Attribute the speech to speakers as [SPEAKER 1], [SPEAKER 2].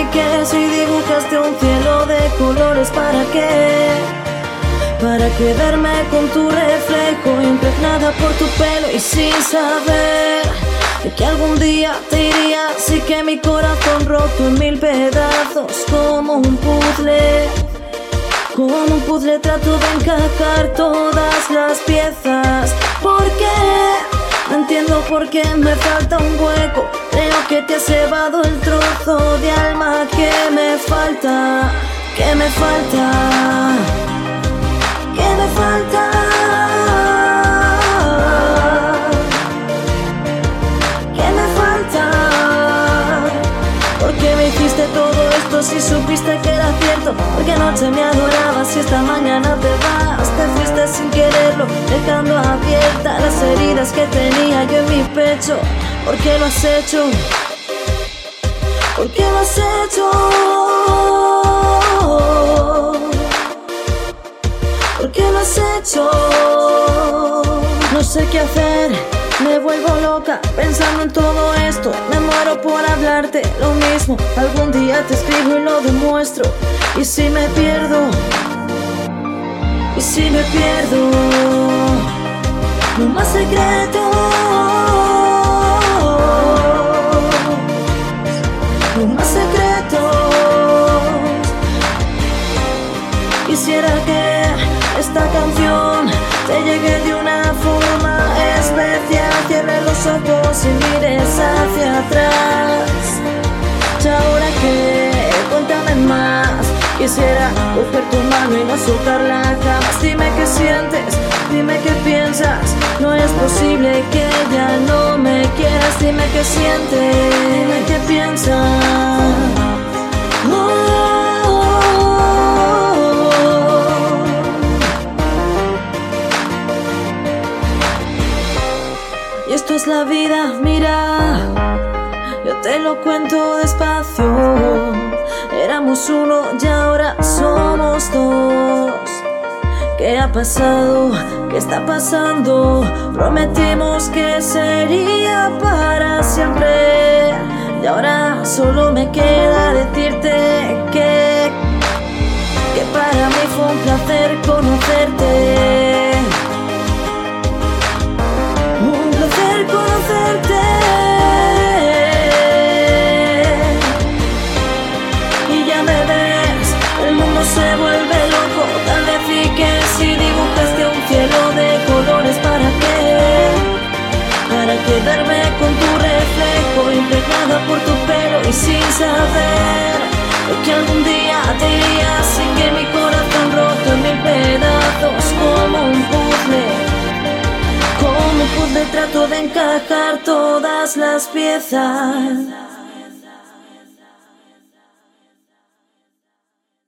[SPEAKER 1] que si dibujaste un cielo de colores, ¿para qué? Para quedarme con tu reflejo, impregnada por tu pelo y sin saber de que algún día te irías y que mi corazón roto en mil pedazos como un puzzle. Como un puzzle trato de encajar todas las piezas. ¿Por qué? No entiendo por qué me falta un hueco. Creo que te has llevado el trozo de alma que me falta. ¿Qué me falta? ¿Qué me falta? ¿Qué me falta? ¿Por qué me hiciste todo esto si supiste que era cierto? Porque anoche me adorabas y esta mañana te vas. Te fuiste sin quererlo, dejando abiertas las heridas que tenía yo en mi pecho. ¿Por qué lo has hecho? ¿Por qué lo has hecho? ¿Por qué lo has hecho? No sé qué hacer, me vuelvo loca pensando en todo esto. Me muero por hablarte lo mismo. Algún día te escribo y lo demuestro. ¿Y si me pierdo? ¿Y si me pierdo? No más secretos, no más secretos. Quisiera que esta canción te llegue de una forma especial. Cierra los ojos y mires hacia atrás. Y ahora que, cuéntame más. Quisiera coger tu mano y no soltarla jamás. Dime qué sientes, dime qué piensas. No es posible que ya no me quieras. Dime qué sientes, dime qué piensas. Y esto es la vida, mira, yo te lo cuento despacio. Éramos uno y ahora somos dos. ¿Qué ha pasado? ¿Qué está pasando? Prometimos que sería para siempre. Y ahora solo me queda decirte que para mí fue un placer conocerte. Un placer conocerte. Se vuelve loco, tal vez sí que si dibujaste un cielo de colores, ¿para qué? Para quedarme con tu reflejo, impregnada por tu pelo y sin saber que algún día te irías sin que mi corazón roto en mil pedazos como un puzzle. Como un puzzle trato de encajar todas las piezas.